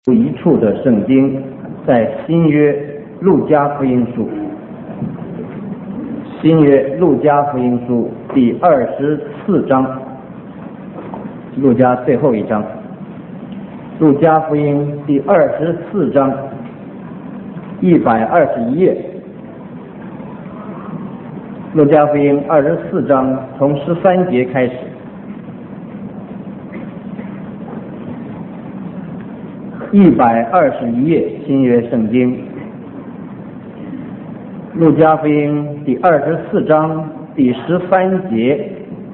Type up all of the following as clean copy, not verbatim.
一处的圣经，在新约路加福音书，新约路加福音书第24章，路加最后一章，路加福音第24章121页，路加福音24章从13节开始。121页新约圣经，路加福音第24章第13节。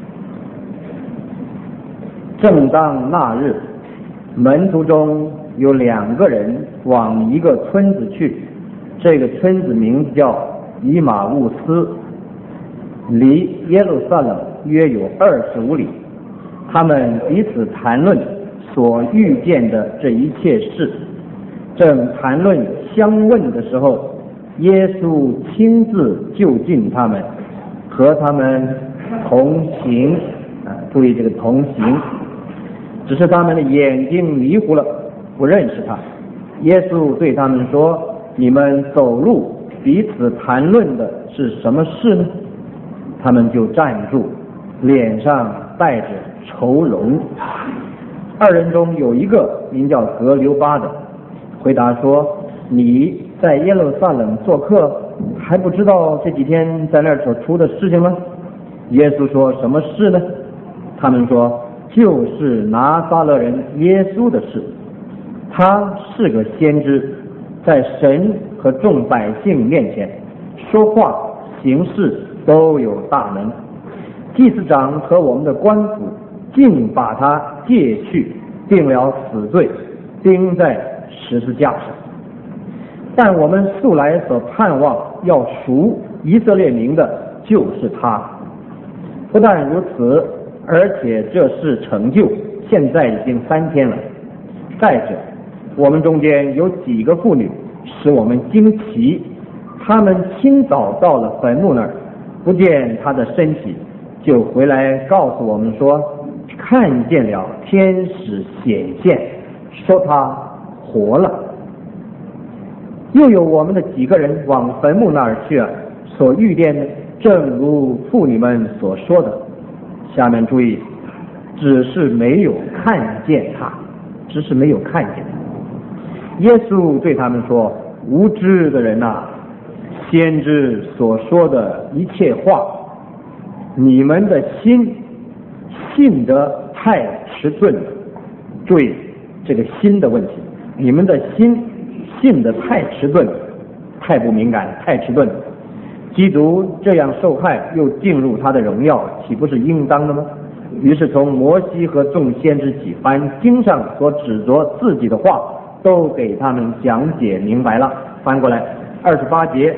正当那日，门徒中有2个人往一个村子去，这个村子名字叫以马忤斯，离耶路撒冷约有25里。他们彼此谈论所遇见的这一切事，正谈论相问的时候，耶稣亲自就近他们，和他们同行。注意这个同行，只是他们的眼睛迷糊了，不认识他。耶稣对他们说：你们走路彼此谈论的是什么事呢？他们就站住，脸上带着愁容。2人中有一个名叫格留巴的，回答说：你在耶路撒冷做客，还不知道这几天在那儿所出的事情吗？耶稣说：什么事呢？他们说：就是拿撒勒人耶稣的事。他是个先知，在神和众百姓面前说话行事都有大能。祭司长和我们的官府竟把他借去，定了死罪，钉在十字架上。但我们素来所盼望要赎以色列民的就是他。不但如此，而且这事成就，现在已经3天了。再者，我们中间有几个妇女使我们惊奇，她们清早到了坟墓那儿，不见他的身体，就回来告诉我们说，看见了天使显现，说他活了。又有我们的几个人往坟墓那儿去了，所遇见的正如妇女们所说的。下面注意，只是没有看见他，只是没有看见他。耶稣对他们说：无知的人啊，先知所说的一切话，你们的心信得太迟钝了。注意这个心的问题，你们的心信得太迟钝，太不敏感，太迟钝。基督这样受害又进入他的荣耀，岂不是应当的吗？于是从摩西和众先知起，凡经上所指着自己的话，都给他们讲解明白了。翻过来28节，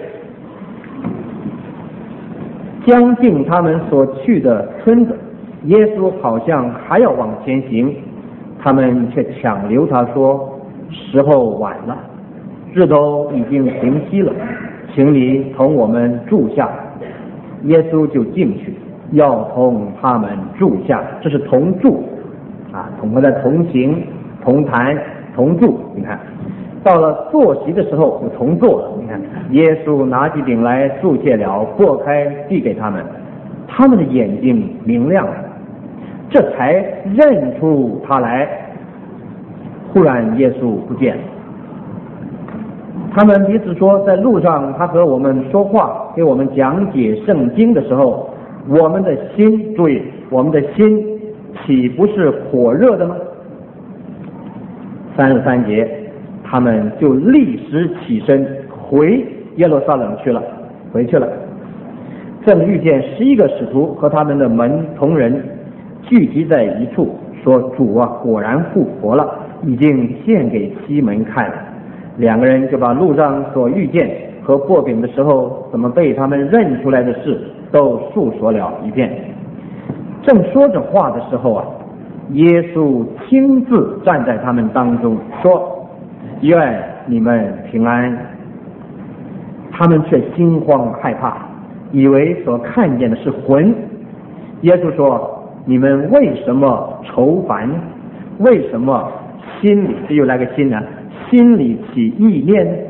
将近他们所去的村子，耶稣好像还要往前行，他们却抢留他说：时候晚了，日都已经平息了，请你同我们住下。耶稣就进去，要同他们住下，这是同住同他的同行、同谈、同住。你看，到了坐席的时候就同坐了。你看，耶稣拿起饼来，祝谢了，擘开递给他们，他们的眼睛明亮了，这才认出他来。忽然耶稣不见了。他们彼此说，在路上他和我们说话，给我们讲解圣经的时候，我们的心，注意，我们的心岂不是火热的吗？33节，他们就立时起身回耶路撒冷去了，回去了。正遇见11个使徒和他们的门同人聚集在一处，说：主啊，果然复活了，已经现给西门看了。2个人就把路上所遇见和擘饼的时候怎么被他们认出来的事都述说了一遍。正说着话的时候耶稣亲自站在他们当中，说：愿你们平安。他们却心慌害怕，以为所看见的是魂。耶稣说：你们为什么愁烦？为什么心里，这又来个心呢？ 心里起意念？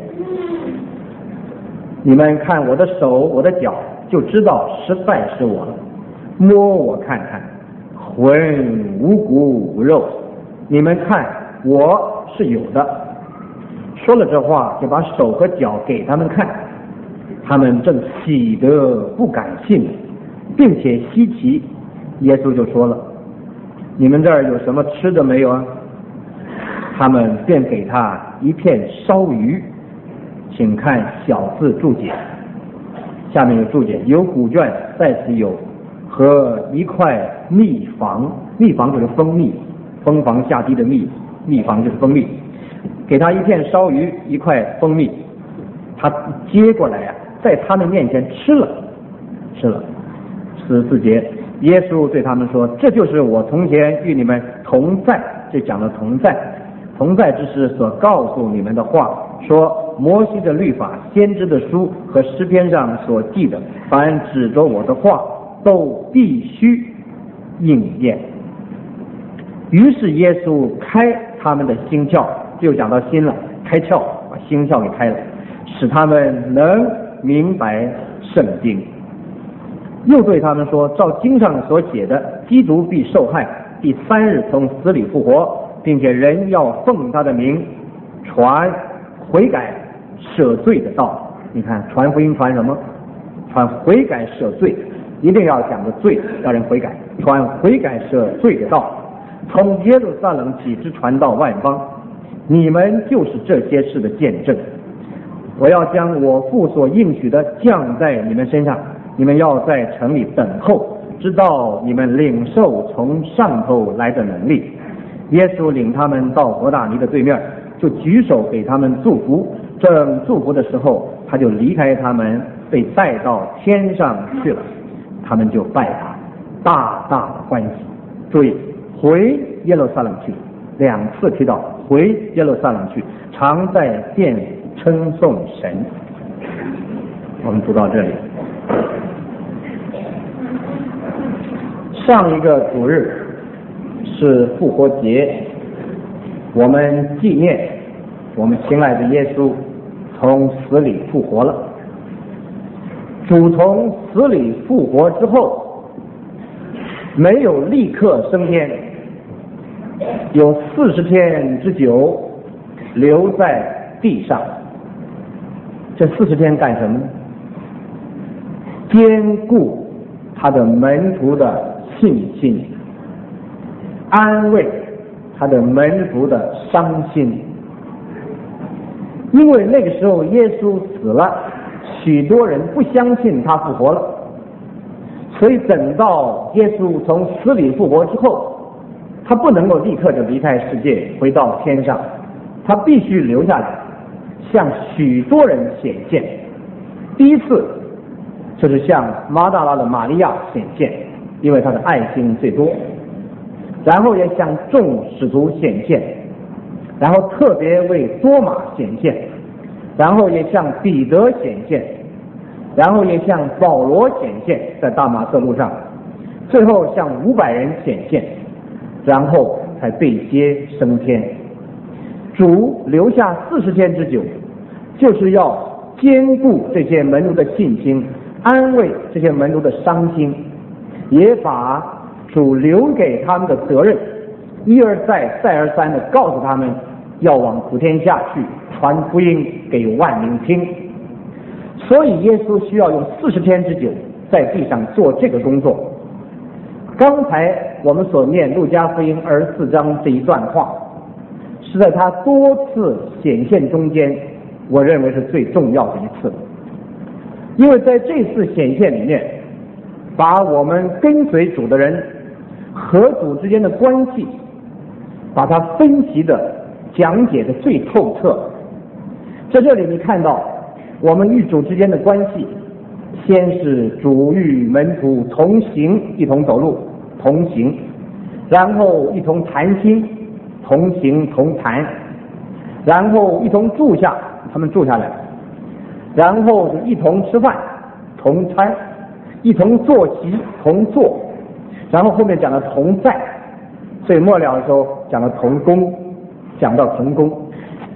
你们看我的手我的脚，就知道实在是我了。摸我看看，浑无骨无肉，你们看我是有的。说了这话，就把手和脚给他们看，他们正喜得不敢信，并且稀奇。耶稣就说了，你们这儿有什么吃的没有啊？他们便给他一片烧鱼。请看小字注解，下面有注解，有古卷在此有和一块蜜房，蜜房就是蜂蜜，蜂房下滴的蜜，蜜房就是蜂蜜，给他一片烧鱼，一块蜂蜜，他接过来在他们面前吃了。14节，耶稣对他们说，这就是我从前与你们同在，这讲的同在之时所告诉你们的话，说摩西的律法、先知的书和诗篇上所记的，凡指着我的话都必须应验。于是耶稣开他们的心窍，就讲到心了，开窍，把心窍给开了，使他们能明白圣经。又对他们说，照经上所写的，基督必受害，第3日从死里复活，并且人要奉他的名传悔改赦罪的道。你看传福音传什么？传悔改赦罪，一定要讲的罪，让人悔改，传悔改赦罪的道，从耶路撒冷起直传到万邦。你们就是这些事的见证。我要将我父所应许的降在你们身上，你们要在城里等候，直到你们领受从上头来的能力。耶稣领他们到伯大尼的对面，就举手给他们祝福。正祝福的时候，他就离开他们，被带到天上去了。他们就拜他，大大的欢喜。注意，回耶路撒冷去，2次提到回耶路撒冷去，常在殿称颂神。我们读到这里。上一个主日是复活节，我们纪念我们亲爱的耶稣从死里复活了。主从死里复活之后，没有立刻升天，有40天之久留在地上。这40天干什么呢？坚固他的门徒的信心，安慰他的门徒的伤心。因为那个时候耶稣死了，许多人不相信他复活了，所以等到耶稣从死里复活之后，他不能够立刻就离开世界回到天上，他必须留下来向许多人显现。第一次就是向马大拉的玛利亚显现，因为他的爱心最多，然后也向众使徒显现，然后特别为多马显现，然后也向彼得显现，然后也向保罗显现，在大马色路上，最后向500人显现，然后才被接升天。主留下40天之久，就是要坚固这些门徒的信心，安慰这些门徒的伤心，也把主留给他们的责任一而再再而三地告诉他们，要往普天下去传福音给万民听。所以耶稣需要用40天之久在地上做这个工作。刚才我们所念路加福音24章这一段话，是在他多次显现中间，我认为是最重要的一次。因为在这次显现里面，把我们跟随主的人和主之间的关系，把它分析的讲解的最透彻。在这里你看到我们与主之间的关系，先是主与门徒同行，一同走路同行，然后一同谈心，同行同谈，然后一同住下，他们住下来，然后就一同吃饭同餐，一同坐席同坐，然后后面讲了同在，所以末了的时候讲了同工，讲到同工，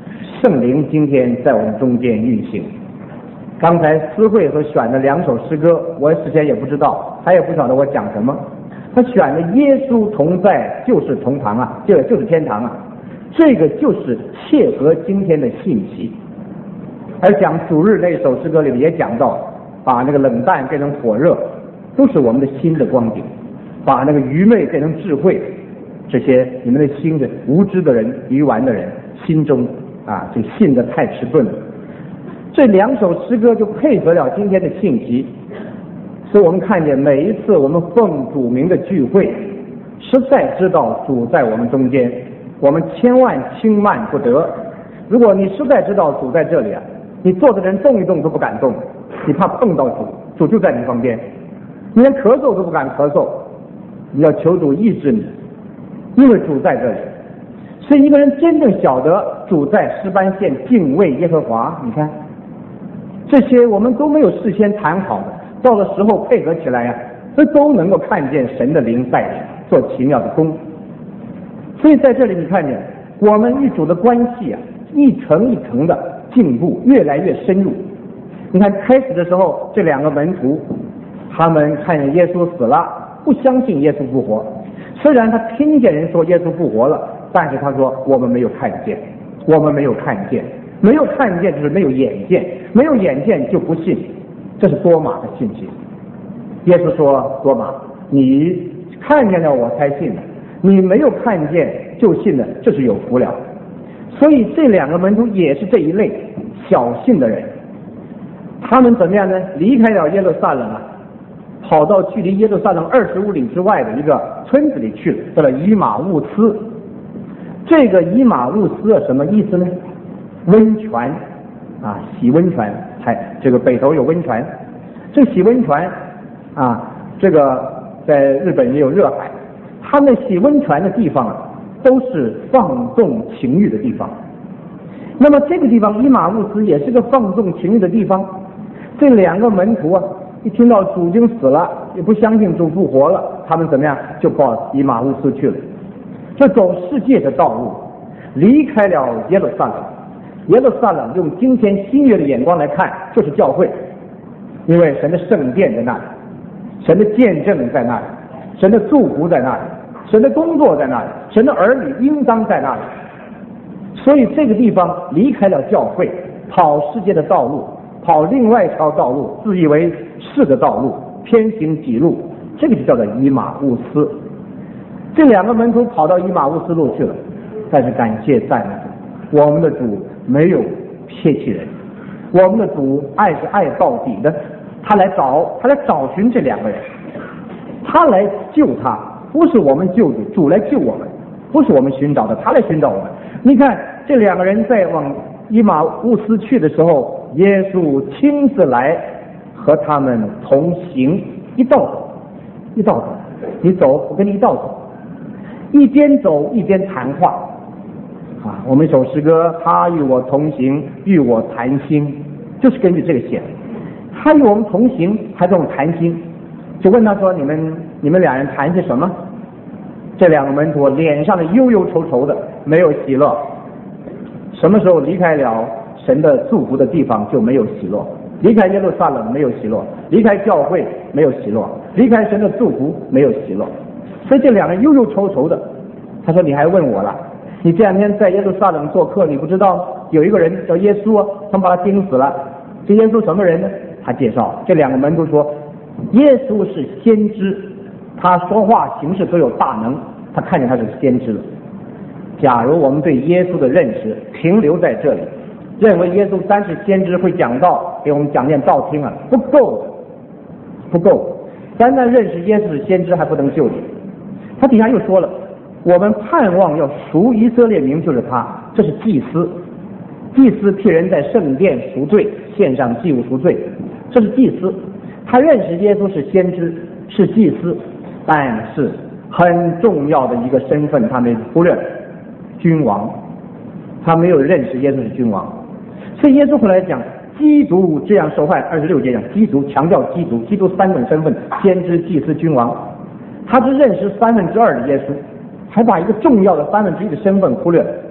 圣灵今天在我们中间运行。刚才思慧所选的2首诗歌，我之前也不知道，他也不晓得我讲什么。他选的耶稣同在就是同堂啊，就是天堂啊，这个就是切合今天的信息。而讲主日那首诗歌里面也讲到，把那个冷淡变成火热，都是我们的心的光景；把那个愚昧变成智慧，这些你们的心的无知的人、愚顽的人心中就信得太迟钝了。这2首诗歌就配合了今天的信息，所以我们看见每一次我们奉主名的聚会，实在知道主在我们中间，我们千万轻慢不得。如果你实在知道主在这里你坐的人动一动都不敢动，你怕碰到主，主就在你旁边，你连咳嗽都不敢咳嗽，你要求主医治你，因为主在这里。所以一个人真正晓得主在诗班县敬畏耶和华，你看这些我们都没有事先谈好的，到了时候配合起来这都能够看见神的灵带领，做奇妙的工。所以在这里你看见我们与主的关系一层一层的进步，越来越深入。你看开始的时候，这2个门徒他们看见耶稣死了，不相信耶稣复活。虽然他听见人说耶稣复活了，但是他说我们没有看见，我们没有看见，没有看见就是没有眼见，没有眼见就不信。这是多马的信心。耶稣说，多马，你看见了我才信的，你没有看见就信的，这是有福了。所以这2个门徒也是这一类小信的人。他们怎么样呢？离开了耶路撒冷跑到距离耶路撒冷25里之外的一个村子里去了，到了以马忤斯。这个以马忤斯什么意思呢？温泉洗温泉，这个北头有温泉。这洗温泉这个在日本也有热海，他们洗温泉的地方都是放纵情欲的地方。那么这个地方以马忤斯也是个放纵情欲的地方。这2个门徒一听到主已经死了，也不相信主复活了，他们怎么样就跑以马忤斯去了，就走世界的道路，离开了耶路撒冷。耶路撒冷用今天新约的眼光来看，就是教会，因为神的圣殿在那里，神的见证在那里，神的祝福在那里，神的工作在那里，神的儿女应当在那里。所以这个地方离开了教会，跑世界的道路，跑另外一条道路，自以为是的道路，偏行己路，这个就叫做以马忤斯。这2个门徒跑到以马忤斯路去了，但是感谢赞美，我们的主没有撇弃人，我们的主爱是爱到底的。他来找寻这2个人，他来救他，不是我们救主，主来救我们，不是我们寻找的，他来寻找我们。你看这2个人在往以马忤斯去的时候，耶稣亲自来和他们同行，一道走，你走我跟你一道走，一边走一边谈话我们一首诗歌，他与我同行，与我谈心，就是根据这个写的。他与我们同行，还跟我们谈心，就问他说，你们2人谈些什么？这2个门徒脸上的忧忧愁愁的，没有喜乐。什么时候离开了神的祝福的地方就没有喜乐？离开耶路撒冷没有喜乐，离开教会没有喜乐，离开神的祝福没有喜乐。所以这2人忧忧愁愁的。他说，你还问我了？你这2天在耶路撒冷做客，你不知道有一个人叫耶稣他们把他钉死了。这耶稣什么人呢？他介绍这2个门徒说，耶稣是先知，他说话行事都有大能，他看见他是先知了。假如我们对耶稣的认识停留在这里，认为耶稣单是先知会讲道，给我们讲点道听不够的。单单认识耶稣是先知还不能救你。他底下又说了，我们盼望要赎以色列民，就是他，这是祭司替人在圣殿赎罪，献上祭物赎罪，这是祭司。他认识耶稣是先知，是祭司，但是很重要的一个身份他没忽略，君王。他没有认识耶稣是君王。所以耶稣后来讲，基督这样受害，26节讲基督，强调基督3种身份，先知、祭司、君王。他只认识2/3的耶稣，还把一个重要的1/3的身份忽略了。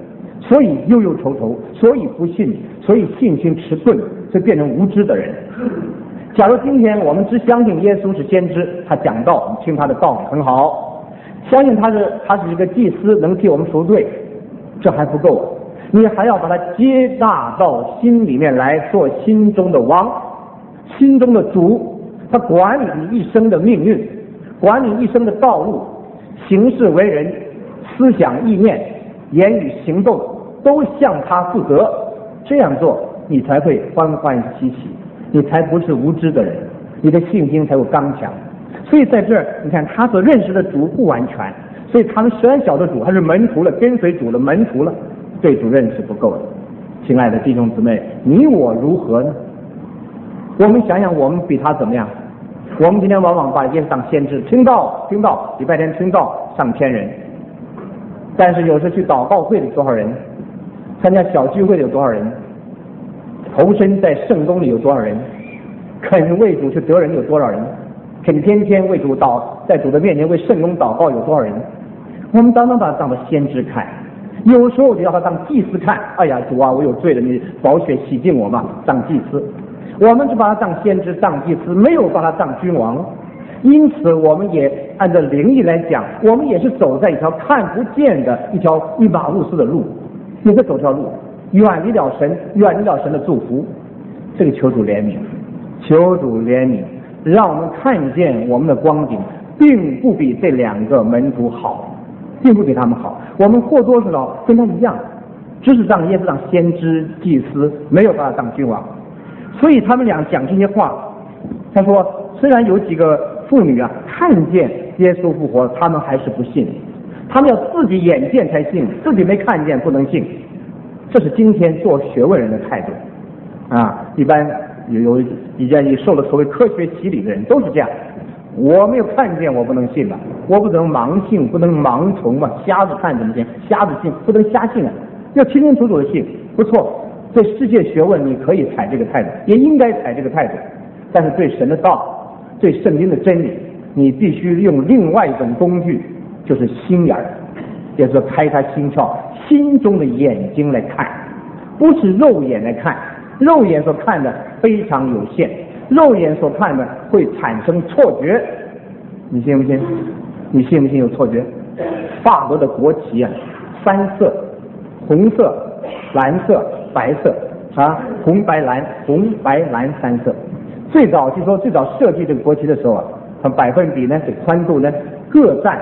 所以忧忧愁愁，所以不信，所以信心迟钝，所以变成无知的人。假如今天我们只相信耶稣是先知，他讲道，我们听他的道理很好，相信他是一个祭司，能替我们赎罪，这还不够，你还要把他接纳到心里面来，做心中的王，心中的主，他管理你一生的命运，管理一生的道路，行事为人，思想意念，言语行动都向他负责，这样做你才会欢欢喜喜，你才不是无知的人，你的信心才有刚强。所以在这儿你看他所认识的主不完全，所以他们虽然晓得主，他是门徒了，跟随主的门徒了，对主认识不够的。亲爱的弟兄姊妹，你我如何呢？我们想想我们比他怎么样？我们今天往往把耶稣当先知，听到礼拜天听到上千人，但是有时去祷告会的多少人，参加小聚会的有多少人，投身在圣宫里有多少人，肯为主去得人有多少人，肯天天为主在主的面前为圣宫祷告有多少人。我们当把他当作先知看，有时候就要他当祭司看，哎呀主啊，我有罪了，你宝血洗净我嘛，当祭司。我们就把他当先知当祭司，没有把他当君王。因此我们也按照灵意来讲，我们也是走在一条看不见的一条一马路斯的路，也是走条路，远离了神的祝福。这个求主怜悯，求主怜悯，让我们看见我们的光景并不比这两个门徒好，并不比他们好，我们或多或少跟他一样，只是让耶稣当先知祭司，没有把他当君王。所以他们俩讲这些话，他说虽然有几个妇女啊看见耶稣复活，他们还是不信，他们要自己眼见才信，自己没看见不能信。这是今天做学问人的态度啊！一般有比较受了所谓科学洗礼的人都是这样，我没有看见我不能信了，我不能盲信，不能盲从嘛，瞎子看怎么信，瞎子信不能瞎信啊，要清清楚楚的信。不错，对世界学问你可以采这个态度，也应该采这个态度，但是对神的道，对圣经的真理，你必须用另外一种工具，就是心眼，也就是开他心窍，心中的眼睛来看，不是肉眼来看，肉眼所看的非常有限，肉眼所看的会产生错觉。你信不信？你信不信有错觉？法国的国旗啊，三色，红色、蓝色、白色啊，红白蓝三色。最早设计这个国旗的时候啊，它百分比呢，这宽度呢各占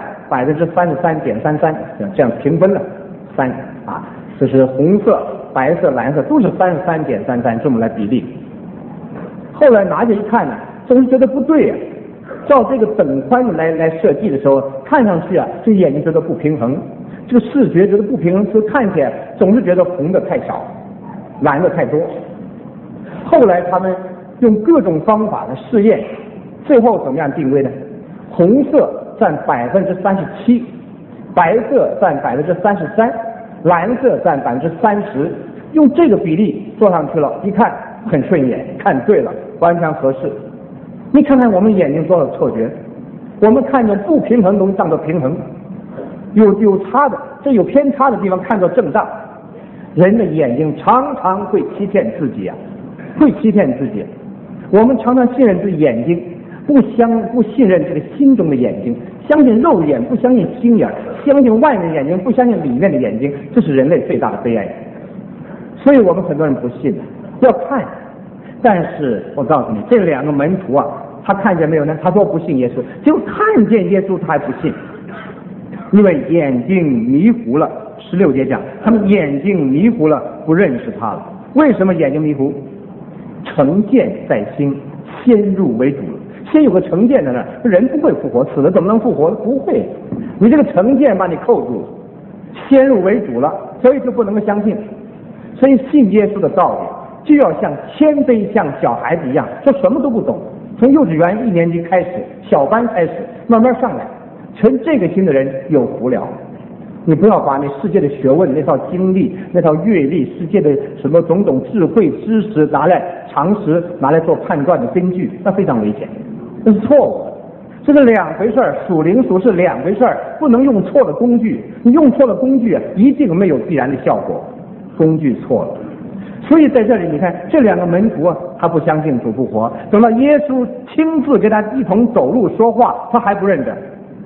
33.33%，这样平分了3啊，就是红色、白色、蓝色都是33.33%这么来比例。后来拿着一看呢，总是觉得不对呀、照这个等宽来设计的时候，看上去啊，这眼睛觉得不平衡，这个视觉觉得不平衡，就看起来总是觉得红的太少，蓝的太多。后来他们用各种方法的试验，最后怎么样定位呢？红色占37%，白色占33%，蓝色占30%，用这个比例做上去了，一看很顺眼，看对了，完全合适。你看看我们眼睛多少错觉，我们看见不平衡东西当作平衡，有差的，这有偏差的地方看作正当。人的眼睛常常会欺骗自己啊，会欺骗自己。我们常常信任自己眼睛，不信任这个心中的眼睛，相信肉眼，不相信心眼，相信外面的眼睛，不相信里面的眼睛，这是人类最大的悲哀。所以我们很多人不信，要看。但是我告诉你，这两个门徒啊，他看见没有呢？他说不信耶稣，结果看见耶稣他还不信，因为眼睛迷糊了。16节讲，他们眼睛迷糊了，不认识他了。为什么眼睛迷糊？成见在心，先入为主了。先有个成见在那儿，人不会复活，死了怎么能复活？不会，你这个成见把你扣住了，先入为主了，所以就不能够相信。所以信耶稣的道理，就要像谦卑，像小孩子一样，说什么都不懂，从幼稚园1年级开始，小班开始，慢慢上来。存这个心的人有福了。你不要把那世界的学问、那套经历、那套阅历、世界的什么种种智慧知识常识拿来做判断的根据，那非常危险，那是错误的。 这是两回事儿，属灵属是两回事儿，不能用错了工具。你用错了工具啊，一定没有必然的效果，工具错了。所以在这里你看，这两个门徒啊，他不相信主复活，等到耶稣亲自跟他一同走路说话，他还不认得，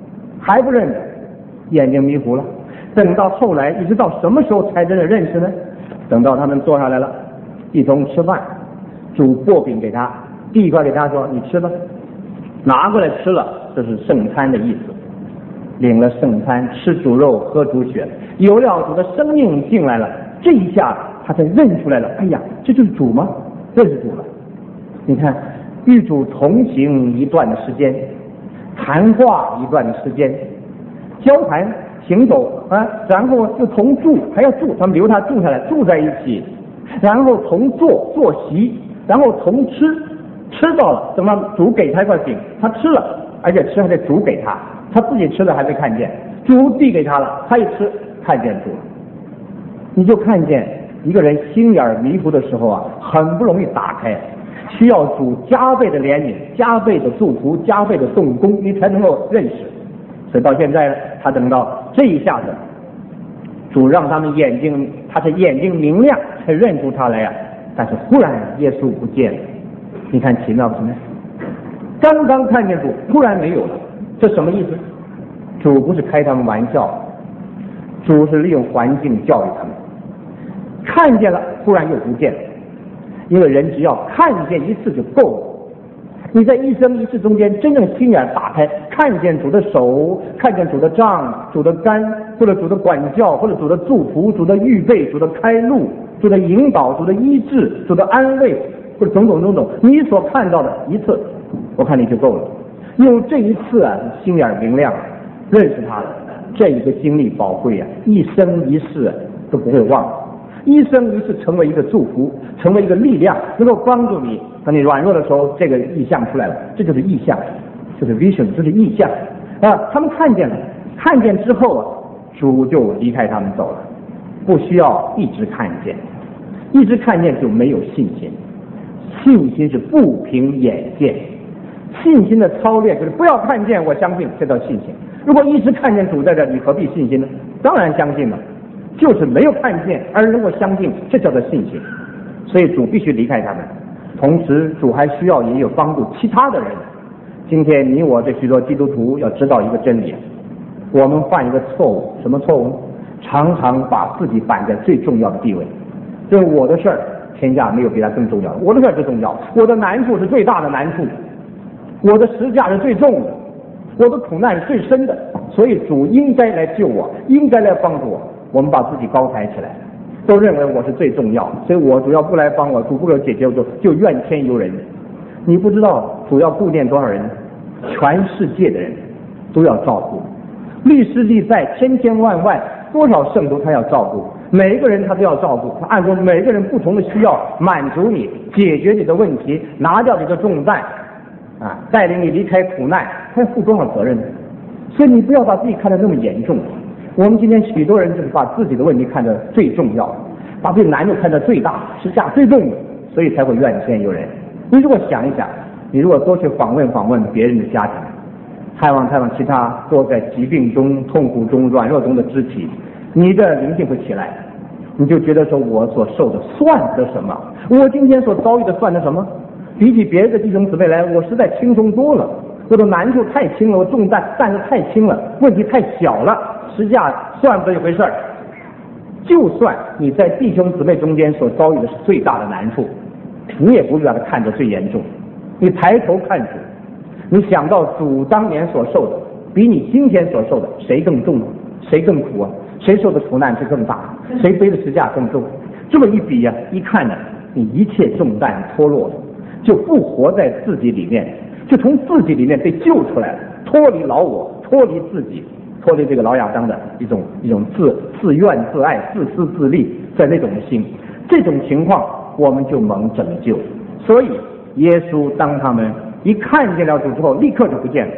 眼睛迷糊了。等到后来，一直到什么时候才真的认识呢？等到他们坐下来了，一同吃饭，主拨饼给他，递过来给他说：“你吃吧。”拿过来吃了，这是圣餐的意思。领了圣餐，吃主肉，喝主血，有了主的生命进来了。这一下他才认出来了，哎呀，这就是主吗？认识主了。你看，与主同行一段的时间，谈话一段的时间，交谈行走啊，然后又同住，还要住，他们留他住下来，住在一起，然后同坐席，然后同吃，吃到了，等到主给他一块饼，他吃了，而且吃还得主给他，他自己吃的还没看见，主递给他了，他一吃看见主了。你就看见一个人心眼迷糊的时候啊，很不容易打开，需要主加倍的怜悯，加倍的祝福，加倍的动工，你才能够认识。所以到现在呢，他等到这一下子，主让他们眼睛，他是眼睛明亮，才认出他来呀。但是忽然耶稣不见了，你看奇妙不奇妙？刚刚看见主，突然没有了，这什么意思？主不是开他们玩笑，主是利用环境教育他们。看见了，忽然又不见了，因为人只要看见一次就够了。你在一生一世中间真正心眼打开，看见主的手，看见主的杖，主的竿，或者主的管教，或者主的祝福，主的预备，主的开路，主的引导，主的医治，主的安慰，或者种种，你所看到的一次，我看你就够了。有这一次啊，心眼明亮，认识他了，这一个经历宝贵啊，一生一世都不会忘。一生一世成为一个祝福，成为一个力量，能够帮助你。当你软弱的时候，这个意象出来了，这就是意象，就是 vision， 就是意象啊。他们看见了，看见之后啊，主就离开他们走了，不需要一直看见，一直看见就没有信心。信心是不凭眼见，信心的操练就是不要看见，我相信，这叫信心。如果一直看见主在这，你何必信心呢？当然相信了。就是没有看见而能够相信，这叫做信心。所以主必须离开他们，同时主还需要也有帮助其他的人。今天你我这许多基督徒要知道一个真理，我们犯一个错误，什么错误呢？常常把自己摆在最重要的地位，就是我的事儿，天下没有比他更重要的，我的事儿最重要，我的难处是最大的难处，我的十架是最重的，我的苦难是最深的，所以主应该来救我，应该来帮助我。我们把自己高抬起来，都认为我是最重要，所以我主要不来帮我，主不给我解决，我就怨天尤人。你不知道主要顾念多少人，全世界的人都要照顾，历世历代千千万万多少圣徒他要照顾，每一个人他都要照顾，他按照每个人不同的需要满足你，解决你的问题，拿掉你的重担啊，带领你离开苦难，他要负多少责任呢？所以你不要把自己看得那么严重。我们今天许多人就是把自己的问题看得最重要，把这难度看得最大，十架最重的，所以才会怨天尤人。你如果想一想，你如果多去访问别人的家庭，探望其他多在疾病中、痛苦中、软弱中的肢体，你的灵性会起来，你就觉得说我所受的算得什么？我今天所遭遇的算得什么？比起别的弟兄姊妹来，我实在轻松多了。我的难处太轻了，我重担子太轻了，问题太小了，实价算不得一回事儿。就算你在弟兄姊妹中间所遭遇的是最大的难处，你也不必把它看得最严重。你抬头看主，你想到主当年所受的，比你今天所受的谁更重，谁更苦啊？谁受的苦难是更大？谁背的十架更重？这么一比啊，一看呢，你一切重担脱落了，就不活在自己里面。就从自己里面被救出来了，脱离老我，脱离自己，脱离这个老亚当的一种自怨自艾、自私自利在那种心，这种情况我们就蒙拯救。所以耶稣当他们一看见了主之后，立刻就不见了。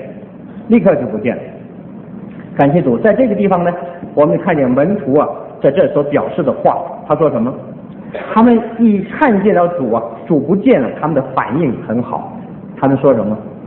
感谢主，在这个地方呢，我们看见门徒啊在这所表示的话，他说什么？他们一看见了主啊，主不见了，他们的反应很好。他们说什么？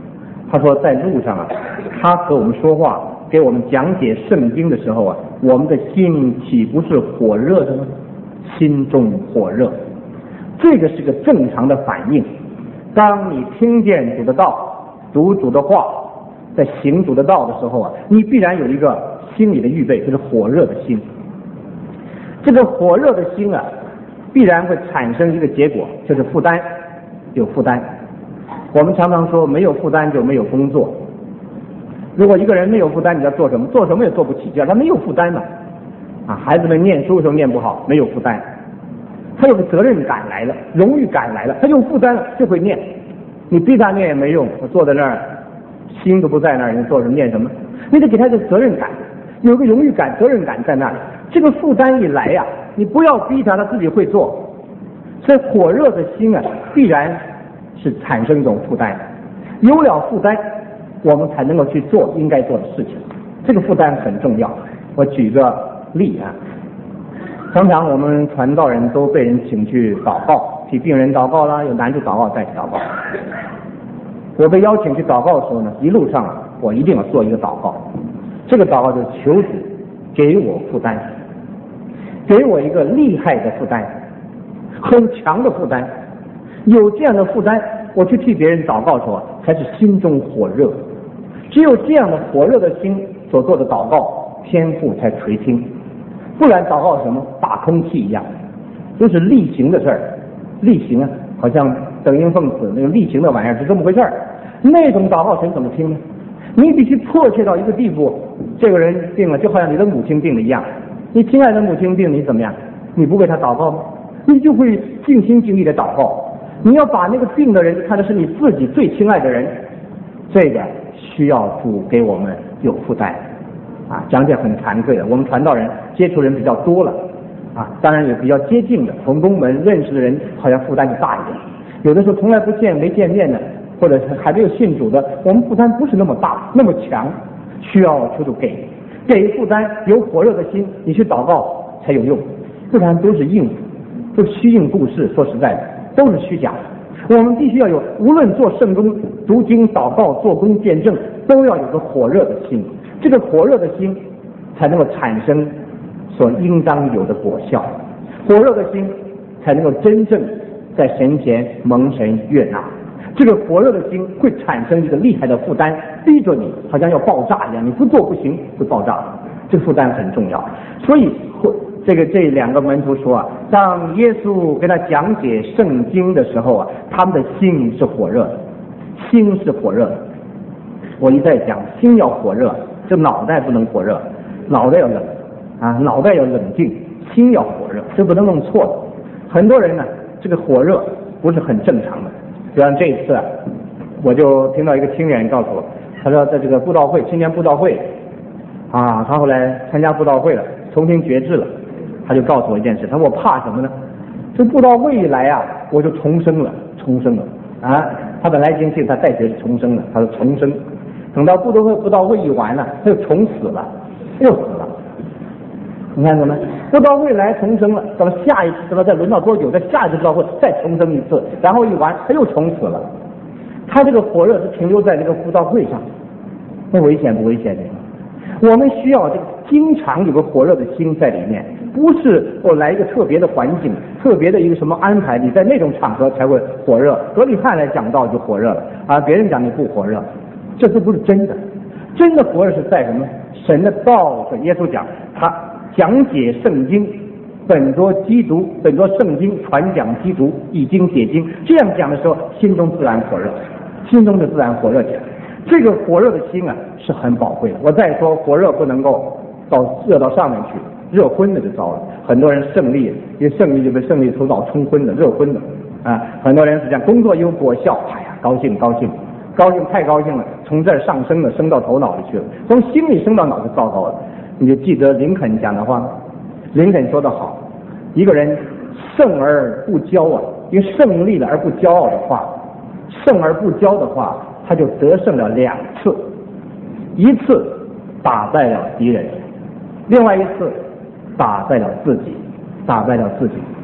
他说在路上啊，他和我们说话，给我们讲解圣经的时候啊，我们的心岂不是火热的吗？心中火热，这个是个正常的反应。当你听见主的道，读主的话，在行主的道的时候啊，你必然有一个心理的预备，就是火热的心。这个火热的心啊，必然会产生一个结果，就是负担，有负担。我们常常说没有负担就没有工作。如果一个人没有负担，你要做什么？做什么也做不起，叫他没有负担嘛。孩子们念书的时候念不好，没有负担，他有个责任感来了，荣誉感来了，他有负担了就会念。你逼他念也没用，我坐在那儿，心都不在那儿，你做什么念什么？你得给他一个责任感，有个荣誉感、责任感在那里。这个负担一来呀，你不要逼他，他自己会做。所以火热的心啊，必然是产生一种负担。有了负担，我们才能够去做应该做的事情。这个负担很重要。我举个例啊，常常我们传道人都被人请去祷告，替病人祷告啦，有难处祷告再去祷告。我被邀请去祷告的时候呢，一路上我一定要做一个祷告。这个祷告就是求主给我负担，给我一个厉害的负担，很强的负担。有这样的负担，我去替别人祷告的时候才是心中火热。只有这样的火热的心所做的祷告，天父才垂听。不然祷告什么打空气一样，都是例行的事儿。例行啊，好像等阴奉旨那个例行的玩意儿是这么回事儿。那种祷告神怎么听呢？你必须迫切到一个地步，这个人病了，就好像你的母亲病了一样。你亲爱的母亲病，你怎么样？你不为他祷告吗？你就会尽心尽力的祷告。你要把那个病的人看的是你自己最亲爱的人，这个需要主给我们有负担啊。讲解很惭愧的，我们传道人接触人比较多了啊，当然也比较接近的同工们认识的人，好像负担就大一点。有的时候从来不见没见面的，或者是还没有信主的，我们负担不是那么大那么强，需要求主给负担，有火热的心，你去祷告才有用，不然都是应付，都是虚应故事。说实在的，都是虚假的。我们必须要有，无论做圣工、读经、祷告、做工、见证，都要有个火热的心。这个火热的心才能够产生所应当有的果效，火热的心才能够真正在神前蒙神悦纳。这个火热的心会产生一个厉害的负担，逼着你好像要爆炸一样，你不做不行，会爆炸。这个负担很重要。所以这两个门徒说啊，当耶稣给他讲解圣经的时候啊，他们的心是火热的，心是火热的。我一再讲，心要火热，这脑袋不能火热，脑袋要冷啊，脑袋要冷静，心要火热，这不能弄错了。很多人呢，这个火热不是很正常的。就像这一次我就听到一个青年告诉我，他说在这个布道会，青年布道会啊，他后来参加布道会了，重新决志了。他就告诉我一件事，他说我怕什么呢？这布道会一来啊，我就重生了啊！他本来已经信他再学是重生了，他说重生。等到布道会一完了，他又重死了，又死了。你看怎么？布道会来重生了，到了下一次，等到再轮到多久？在下一次布道会再重生一次，然后一完他又重死了。他这个火热是停留在这个布道会上，那危险不危险？我们需要这个经常有个火热的心在里面，不是我来一个特别的环境、特别的一个什么安排，你在那种场合才会火热。格里汉来讲道就火热了啊，别人讲你不火热，这都不是真的。真的火热是在什么？神的道和耶稣讲，他讲解圣经，本着基督，本着圣经传讲基督，以经解经，这样讲的时候，心中自然火热，心中就自然火热起来。这个火热的心啊是很宝贵的。我再说，火热不能够热到上面去，热昏了就糟了。很多人胜利，因为胜利就被胜利头脑冲昏了，热昏了啊。很多人是这样，工作有果效，哎呀，高兴太高兴了，从这儿上升了，升到头脑里去了，从心里升到脑子糟糕了。你就记得林肯讲的话，林肯说得好，一个人胜而不骄啊，因为胜利了而不骄傲的话，胜而不骄的话，他就得胜了2次，一次打败了敌人，另外一次打败了自己。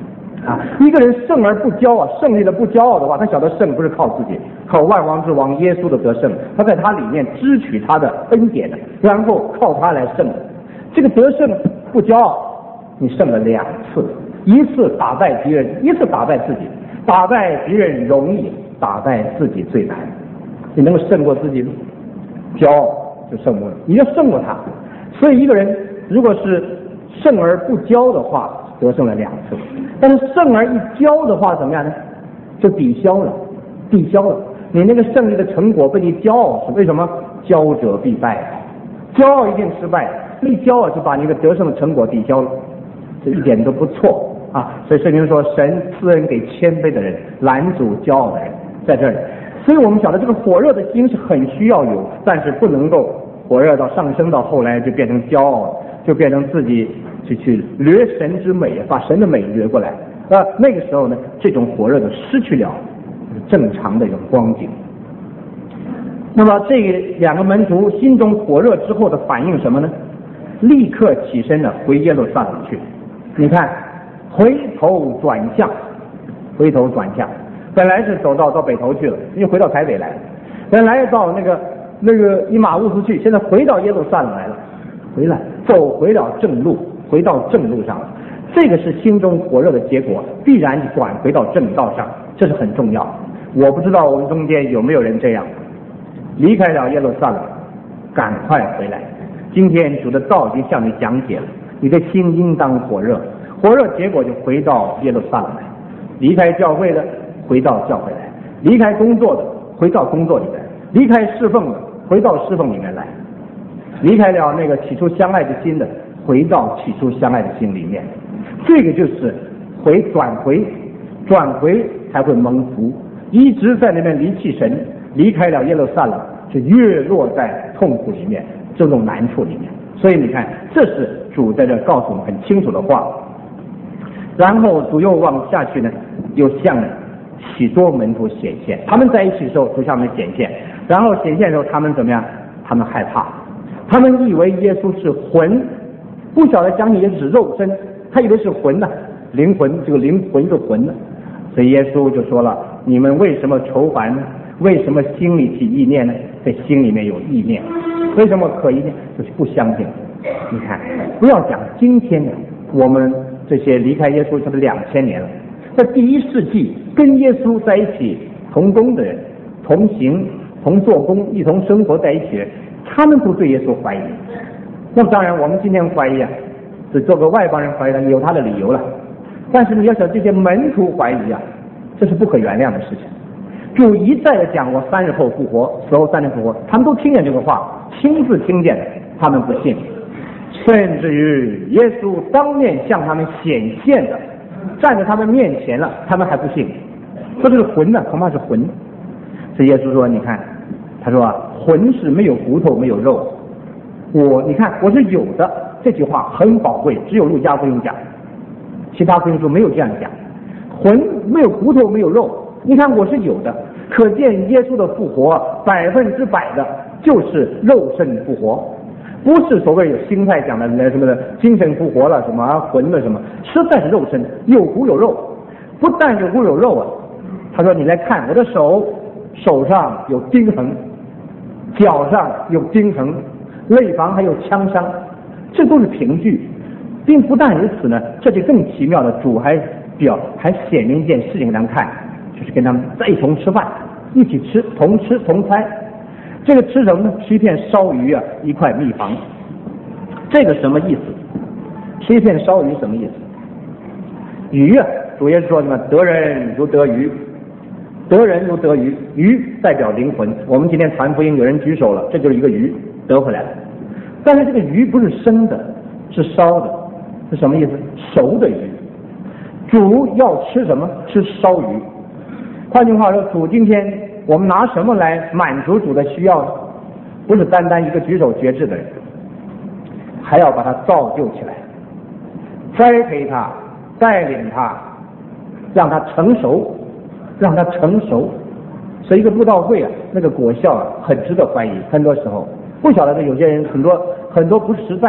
啊，一个人胜而不骄啊，胜利了不骄傲的话，他晓得胜不是靠自己，靠万王之王耶稣的得胜，他在他里面支取他的恩典的，然后靠他来胜。这个得胜不骄傲，你胜了2次，一次打败敌人，一次打败自己。打败敌人容易，打败自己最难。你能够胜过自己吗？骄傲就胜过了，你要胜过他。所以一个人如果是胜而不骄的话，得胜了2次；但是胜而一骄的话，怎么样呢？就抵消了，抵消了。你那个胜利的成果被你骄傲，是为什么？骄者必败，骄傲一定失败，一骄傲就把你的得胜的成果抵消了，这一点都不错啊！所以圣经说，神赐恩给谦卑的人，拦阻骄傲的人，在这里。所以我们晓得这个火热的心是很需要有，但是不能够火热到上升到后来就变成骄傲，就变成自己去掠神之美，把神的美掠过来。那个时候呢，这种火热就失去了正常的一种光景。那么这2个门徒心中火热之后的反应什么呢？立刻起身呢，回耶路撒冷去。你看，回头转向，回头转向。本来是走到北头去了，又回到台北来了。本来到那个以马忤斯去，现在回到耶路撒冷来了，走回了正路，回到正路上了。这个是心中火热的结果，必然转回到正道上，这是很重要。我不知道我们中间有没有人这样，离开了耶路撒冷，赶快回来。今天主的道已经向你讲解了，你的心应当火热，火热结果就回到耶路撒冷来。离开教会的回到教会来，离开工作的回到工作里面，离开侍奉的回到侍奉里面来，离开了那个起初相爱的心的回到起初相爱的心里面。这个就是转回才会蒙福。一直在那边离弃神，离开了耶路撒冷，就越落在痛苦里面，这种难处里面。所以你看，这是主在这告诉我们很清楚的话。然后主又往下去呢，又向许多门徒显现。他们在一起的时候，主向他们显现，然后显现的时候，他们怎么样？他们害怕，他们以为耶稣是魂，不晓得将耶稣是肉身，他以为是魂呢，灵魂，这个灵魂是魂呢。所以耶稣就说了：你们为什么愁烦呢？为什么心里起意念呢？在心里面有意念，为什么可疑呢？就是不相信。你看，不要讲今天呢，我们这些离开耶稣差不多2000年了，在第1世纪跟耶稣在一起同工的人，同行同做工一同生活在一起的人，他们都对耶稣怀疑。那么当然我们今天怀疑啊，只做个外邦人怀疑有他的理由了。但是你要想这些门徒怀疑啊，这是不可原谅的事情。主一再的讲我3日后复活，死后3天复活，他们都听见这个话，亲自听见，他们不信。甚至于耶稣当面向他们显现的，站在他们面前了，他们还不信，说这是魂呢，恐怕是魂。所以耶稣说，你看，他说魂是没有骨头没有肉，你看我是有的。这句话很宝贵，只有路加福音讲，其他福音书没有这样讲。魂没有骨头没有肉，你看我是有的，可见耶稣的复活100%的就是肉身复活，不是所谓有心态讲的什么的精神复活了什么魂了什么，实在是肉身，有骨有肉。不但有骨有肉啊，他说你来看我的手上有钉痕，脚上有钉痕，肋旁还有枪伤，这都是凭据。并不但如此呢，这就更奇妙的，主还显明一件事情给他们看，就是跟他们在一同吃饭，一起吃，同吃同餐。这个吃什么呢？吃一片烧鱼啊，一块蜜房。这个什么意思？吃一片烧鱼什么意思？鱼啊，主耶稣说什么？得人如得鱼，得人如得鱼。鱼代表灵魂。我们今天传福音，有人举手了，这就是一个鱼得回来了。但是这个鱼不是生的，是烧的，是什么意思？熟的鱼。主要吃什么？吃烧鱼。换句话说，主今天我们拿什么来满足主的需要呢？不是单单一个举手决志的人，还要把他造就起来，栽培他，带领他，让他成熟，让他成熟。所以一个布道会啊，那个果效啊，很值得怀疑。很多时候不晓得的有些人很多不实在的，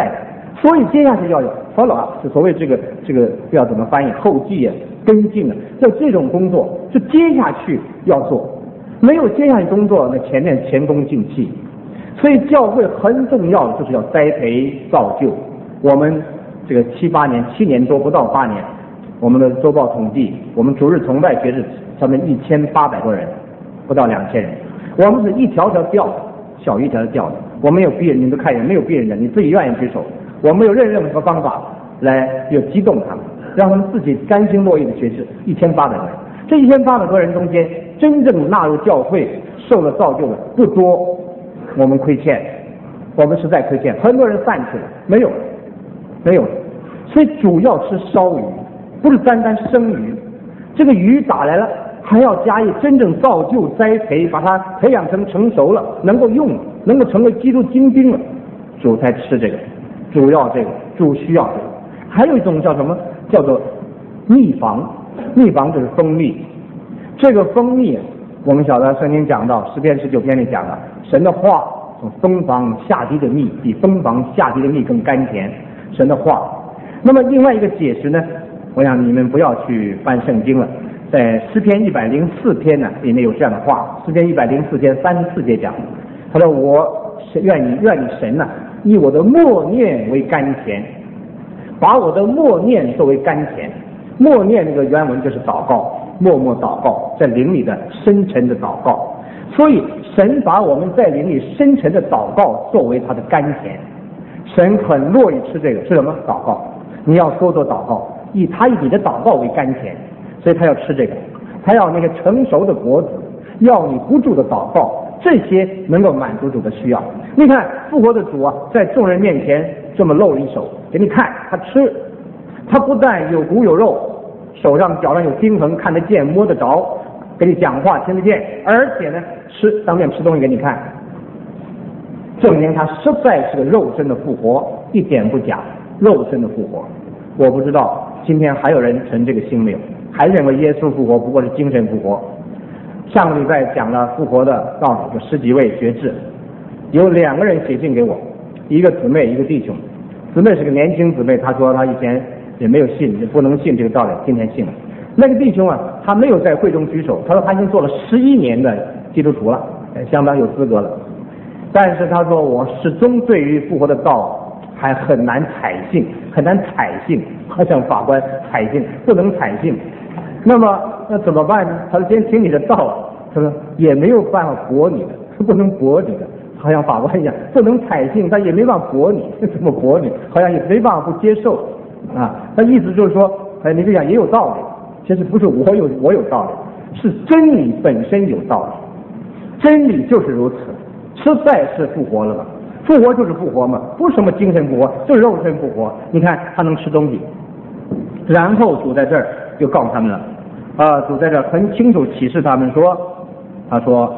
所以接下去要有 follow up， 就所谓这个要怎么翻译，后继啊，跟进啊，就这种工作就接下去要做，没有接下去工作，那前面前功尽弃。所以教会很重要的就是要栽培造就。我们这个7年多不到8年，我们的周报统计，我们主日崇拜节日上面1800多人，不到2000人。我们是一条条调，小一条条调的，我没有逼人，你都看见没有逼人的，你自己愿意举手。我没有任何方法来有激动他们，让他们自己甘心乐意的学习。1800多人，这1800多人中间，真正纳入教会受了造就的不多，我们亏欠，我们实在亏欠。很多人散去了，没有。所以主要吃烧鱼，不是单单生鱼。这个鱼打来了，还要加以真正造就栽培，把它培养成熟了，能够用，能够成为基督精兵了，主才吃这个。主要这个，主需要这个。还有一种叫什么？叫做蜜房。蜜房就是蜂蜜。这个蜂蜜，我们晓得圣经讲到诗篇19篇里讲了，神的话从蜂房下滴的蜜，比蜂房下滴的蜜更甘甜。神的话。那么另外一个解释呢，我想你们不要去翻圣经了，在诗篇104篇呢里面有这样的话，诗篇104篇34节讲，他说我愿你神呐，以我的默念为甘甜，把我的默念作为甘甜。默念这个原文就是祷告，默默祷告，在灵里的深沉的祷告。所以神把我们在灵里深沉的祷告作为他的甘甜，神很乐意吃这个，是什么？祷告。你要多祷告，以你的祷告为甘甜，所以他要吃这个，他要那个成熟的果子，要你不住的祷告，这些能够满足主的需要。你看复活的主啊，在众人面前这么露了一手给你看，他吃，他不但有骨有肉，手上脚上有钉痕，看得见摸得着，给你讲话听得见，而且呢当面吃东西给你看，证明他实在是个肉身的复活，一点不假，肉身的复活。我不知道今天还有人存这个心没有，还认为耶稣复活不过是精神复活。上个礼拜讲了复活的道理，就10几位学智，有2个人写信给我，一个姊妹一个弟兄。姊妹是个年轻姊妹，她说她以前也没有信，也不能信这个道理，今天信了。那个弟兄啊，他没有在会中举手，他说他已经做了11年的基督徒了，相当有资格了。但是他说我始终对于复活的道还很难采信，好像法官采信不能采信。那怎么办呢？他说先听你的道，他说也没有办法驳你的，不能驳你的，好像法官一样，不能采信，他也没办法驳你，怎么驳你？好像也没办法不接受啊。他意思就是说，你这样也有道理，其实不是我有道理，是真理本身有道理，真理就是如此，实在是复活了嘛。复活就是复活嘛，不是什么精神复活，就是肉身复活。你看他能吃东西，然后主在这儿就告诉他们了，主在这儿很清楚启示他们说，他说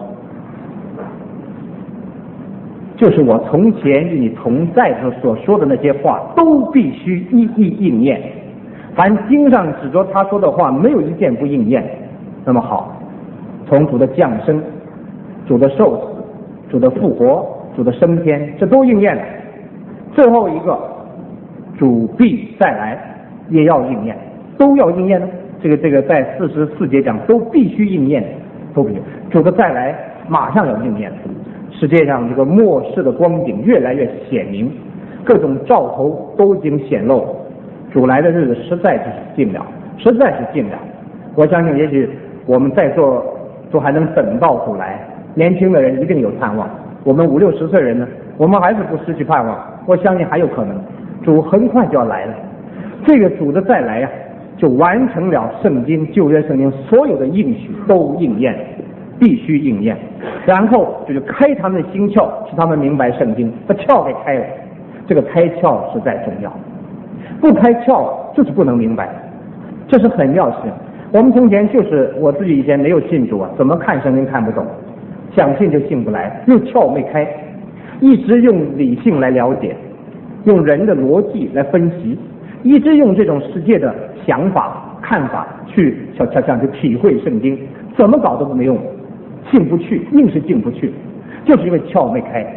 就是我从前与你同在的所说的那些话都必须一一应验，凡经上指着他说的话没有一件不应验。那么好，从主的降生，主的受死，主的复活，主的升天，这都应验了。最后一个，主必再来，也要应验，都要应验呢。这个在44节讲都必须应验，都必须。主的再来马上要应验。世界上这个末世的光景越来越显明，各种兆头都已经显露，主来的日子实在是近了，实在是近了。我相信也许我们在座都还能等到主来，年轻的人一定有盼望，我们50、60岁人呢，我们还是不失去盼望，我相信还有可能，主很快就要来了。这个主的再来就完成了圣经旧约圣经所有的应许都应验，必须应验。然后就是开他们的心窍，使他们明白圣经，把窍给开了。这个开窍实在重要，不开窍就是不能明白，这是很妙的事情。我们从前就是我自己以前没有信主怎么看圣经看不懂，想信就信不来，又窍没开，一直用理性来了解，用人的逻辑来分析，一直用这种世界的想法看法去想去体会圣经，怎么搞都没用，进不去，硬是进不去，就是因为窍没开。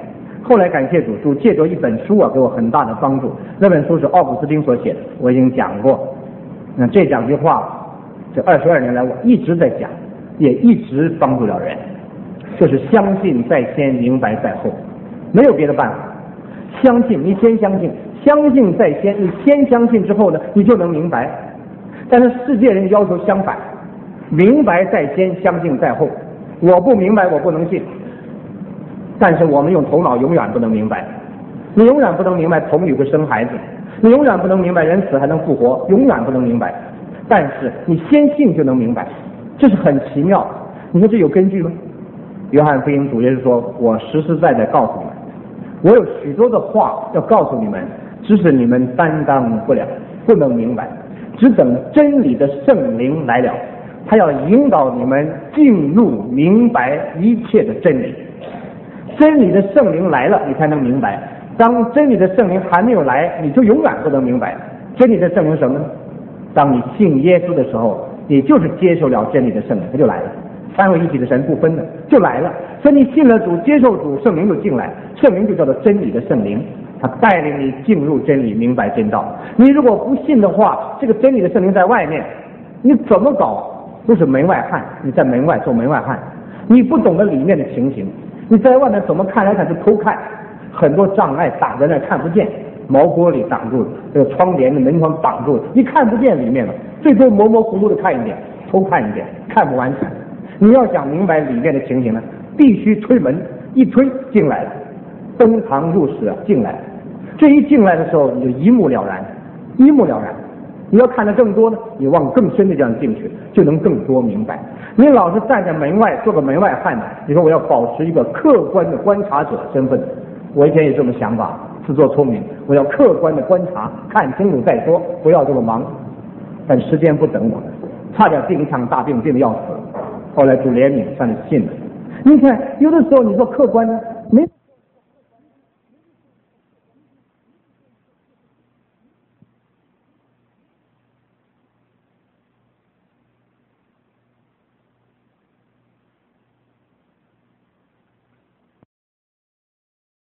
后来感谢主，主借着一本书啊，给我很大的帮助。那本书是奥古斯丁所写的，我已经讲过。那这2句话，这22年来我一直在讲，也一直帮助了人。就是相信在先，明白在后，没有别的办法。相信，你先相信，相信在先，你先相信之后呢，你就能明白。但是世界人要求相反，明白在先，相信在后。我不明白，我不能信。但是我们用头脑永远不能明白，你永远不能明白童女会生孩子，你永远不能明白人死还能复活，永远不能明白。但是你先信就能明白，这是很奇妙。你说这有根据吗？约翰福音主耶稣说，我实实在在告诉你们，我有许多的话要告诉你们，只是你们担当不了，不能明白，只等真理的圣灵来了，他要引导你们进入明白一切的真理。真理的圣灵来了，你才能明白。当真理的圣灵还没有来，你就永远不能明白。真理的圣灵什么呢？当你信耶稣的时候，你就是接受了真理的圣灵，他就来了。三位一体的神不分的就来了。所以你信了主，接受主，圣灵就进来，圣灵就叫做真理的圣灵，他带领你进入真理，明白真道。你如果不信的话，这个真理的圣灵在外面，你怎么搞都是门外汉，你在门外做门外汉，你不懂得里面的情形。你在外面怎么看来看是偷看，很多障碍挡在那看不见，毛玻璃挡住了，这个窗帘的门窗挡住了，你看不见里面了，最多模模糊糊的看一点，偷看一点，看不完全。你要想明白里面的情形呢，必须推门，一推进来了，登堂入室啊，进来了。这一进来的时候，你就一目了然，一目了然。你要看得更多呢，你往更深的这样进去，就能更多明白。你老是站在门外做个门外汉呢，你说我要保持一个客观的观察者身份，我以前也这么想法，自作聪明，我要客观的观察，看清楚再说，不要这么忙。但时间不等我，差点病一场大病，病得要死。后来主怜悯，算是信了。你看，有的时候你说客观呢，